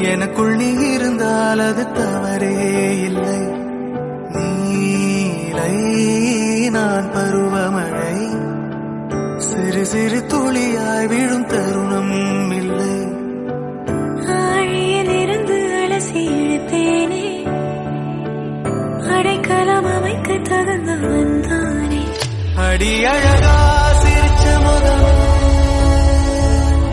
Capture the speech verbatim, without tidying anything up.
எனக்குள் நீ இருந்தால் அது தவறே இல்லை. நீலை நான் பருவமழை, சிறு சிறு துளியாய் விழும் தருணம் இல்லை. ஆழியில் இருந்து அலசி இழுப்பேனே, அடைக்கலம் அமைக்க தகுந்தவன் தானே. அடி அழகா சிரிச்ச முதல்